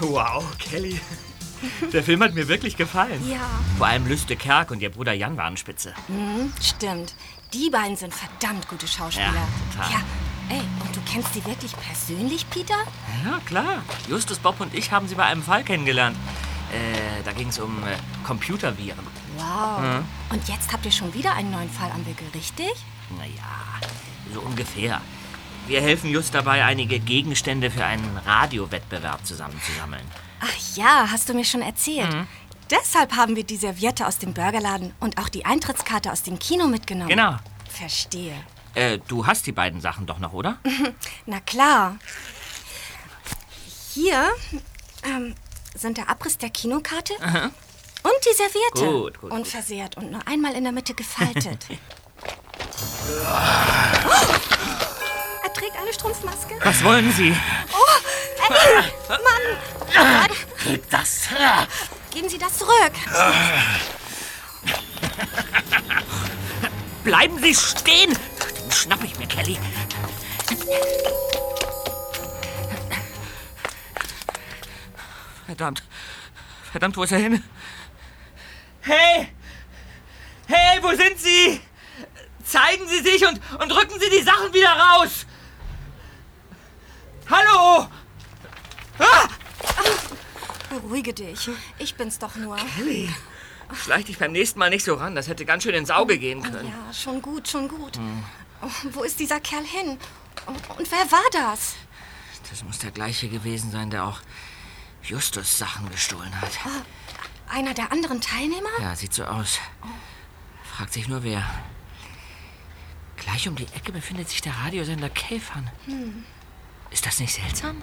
Wow, Kelly. Der Film hat mir wirklich gefallen. Ja. Vor allem Lüste Kerk und ihr Bruder Jan waren spitze. Stimmt. Die beiden sind verdammt gute Schauspieler. Ja, total. Ja, ey, und du kennst die wirklich persönlich, Peter? Ja, klar. Justus, Bob und ich haben sie bei einem Fall kennengelernt. Da ging es um Computerviren. Wow. Und jetzt habt ihr schon wieder einen neuen Fall am Wickel, richtig? Naja, so ungefähr. Wir helfen Just dabei, einige Gegenstände für einen Radiowettbewerb zusammenzusammeln. Ach ja, hast du mir schon erzählt. Deshalb haben wir die Serviette aus dem Burgerladen und auch die Eintrittskarte aus dem Kino mitgenommen. Genau. Verstehe. Du hast die beiden Sachen doch noch, oder? Na klar. Hier sind der Abriss der Kinokarte und die Serviette. Gut. Unversehrt und nur einmal in der Mitte gefaltet. Er trägt eine Strumpfmaske. Was wollen Sie? Mann! Gib das. Geben Sie das zurück. Bleiben Sie stehen! Den schnapp ich mir, Kelly. Verdammt, wo ist er hin? Hey! Hey, wo sind Sie? Zeigen Sie sich und rücken Sie die Sachen wieder raus! Hallo! Ah! Beruhige dich. Ich bin's doch nur. Kelly, schleich dich beim nächsten Mal nicht so ran. Das hätte ganz schön ins Auge gehen können. Ja, schon gut. Oh, wo ist dieser Kerl hin? Und wer war das? Das muss der gleiche gewesen sein, der auch Justus Sachen gestohlen hat. Einer der anderen Teilnehmer? Ja, sieht so aus. Fragt sich nur, wer. Gleich um die Ecke befindet sich der Radiosender K-Fun. Ist das nicht seltsam?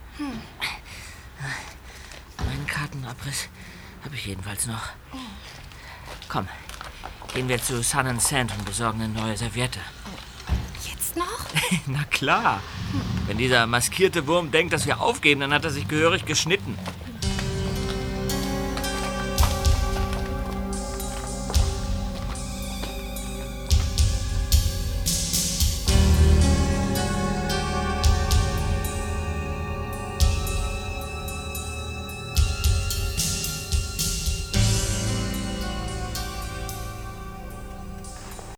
Meinen Kartenabriss habe ich jedenfalls noch. Komm, gehen wir zu Sun & Sand und besorgen eine neue Serviette. Jetzt noch? Na klar. Wenn dieser maskierte Wurm denkt, dass wir aufgeben, dann hat er sich gehörig geschnitten.